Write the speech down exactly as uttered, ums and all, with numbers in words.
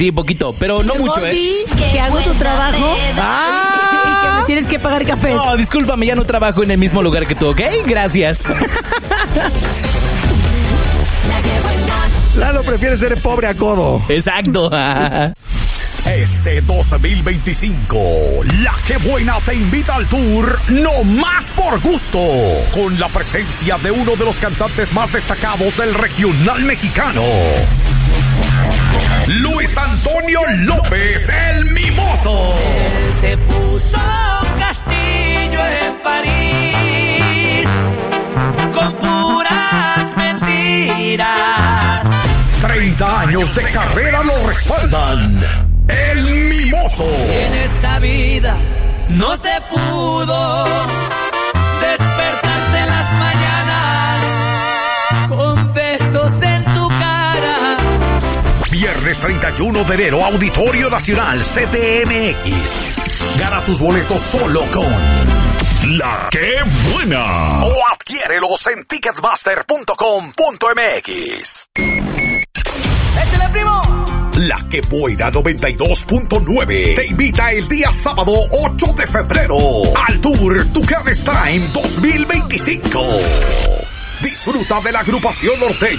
Sí, poquito, pero no mucho, Gordi, ¿eh? que hago tu trabajo. ¡Ah! Y que me tienes que pagar cafés. No, discúlpame, ya no trabajo en el mismo lugar que tú, ¿ok? Gracias. Lalo prefiere ser pobre a codo. Exacto. Este dos mil veinticinco, La Que Buena te invita al tour No Más por Gusto, con la presencia de uno de los cantantes más destacados del regional mexicano, Luis Antonio López, el Mimoso. Él se puso castillo en París con puras mentiras. treinta años de carrera lo respaldan. El Mimoso. En esta vida no se pudo despertarse en las mañanas con besos en tu cara. Viernes treinta y uno de enero, Auditorio Nacional C D M X. Gana tus boletos solo con La Que Buena. O adquiérelos en ticketmaster punto com punto m x. ¡Échale, primo! La Que Buena noventa y dos punto nueve te invita el día sábado ocho de febrero al Tour Tucanes Time dos mil veinticinco. Disfruta de la agrupación norteña